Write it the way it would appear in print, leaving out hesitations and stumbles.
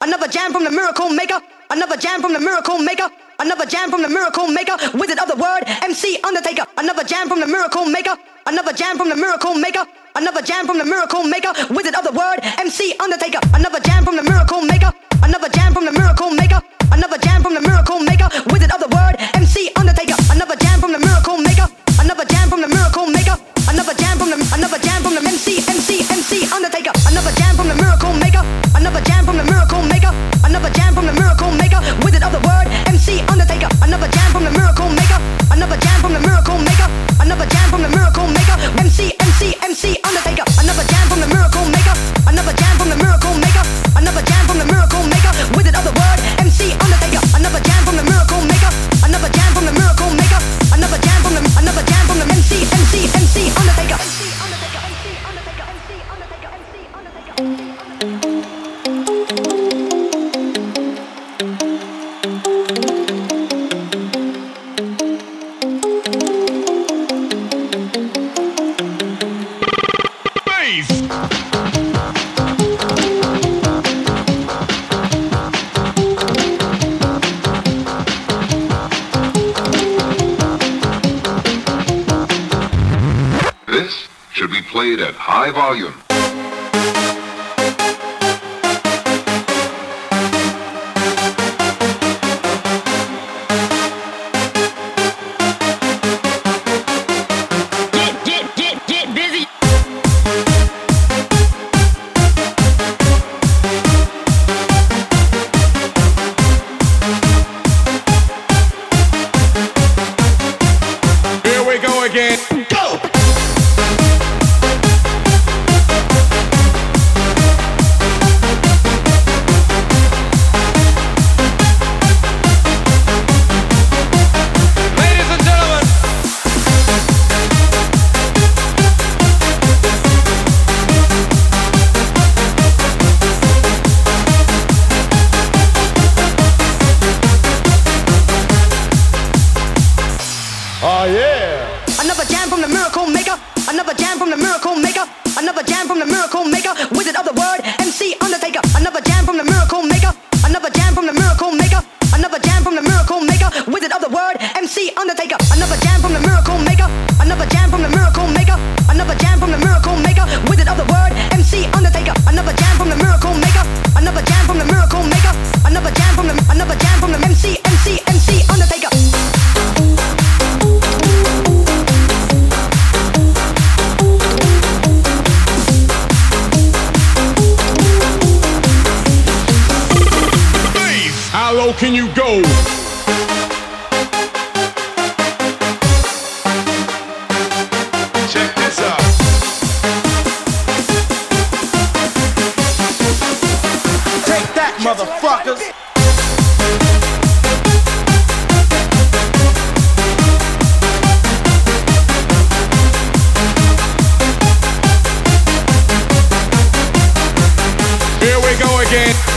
Another jam from the miracle maker. Another jam from the miracle maker. Another jam from the miracle maker. Wizard of the word, MC Undertaker. Another jam from the miracle maker. Another jam from the miracle maker. Another jam from the miracle maker. Wizard of the word, MC Undertaker. Another jam from the miracle maker. Another jam from the miracle maker. Another jam from the miracle maker. Wizard of the word, MC Undertaker. Another jam from the miracle maker. Another jam from the miracle maker. Another jam from the MC Undertaker. Another jam from the miracle maker. Another jam from the miracle maker. Another jam from the miracle maker. Wizard of the word, MC Undertaker. Another jam from the miracle maker. Another jam from the miracle maker. Another jam from the miracle maker. MC Undertaker. Another jam from the miracle maker. Another jam from the miracle maker. Another jam from the miracle maker. Wizard of the word, MC Undertaker. Another jam from the miracle maker. Another jam from the miracle maker. Another jam from the MC Undertaker. This should be played at high volume. Get busy. Here we go again. Go! Ladies and gentlemen. Oh yeah. Another jam from the miracle maker. Another jam from the miracle maker. Another jam from the miracle maker. Wizard of the word, MC Undertaker. Another jam from the miracle maker. Another jam from the miracle maker. Another jam from the miracle maker. Wizard of the word, MC Undertaker. Another jam from the miracle maker. Another jam from the miracle maker. Another jam from the miracle maker. Wizard of the word, MC Undertaker. Another jam from the miracle maker. Another jam from the miracle maker. Another jam from the MC Undertaker. How low can you go? Check this out. Take that, motherfuckers! Here we go again.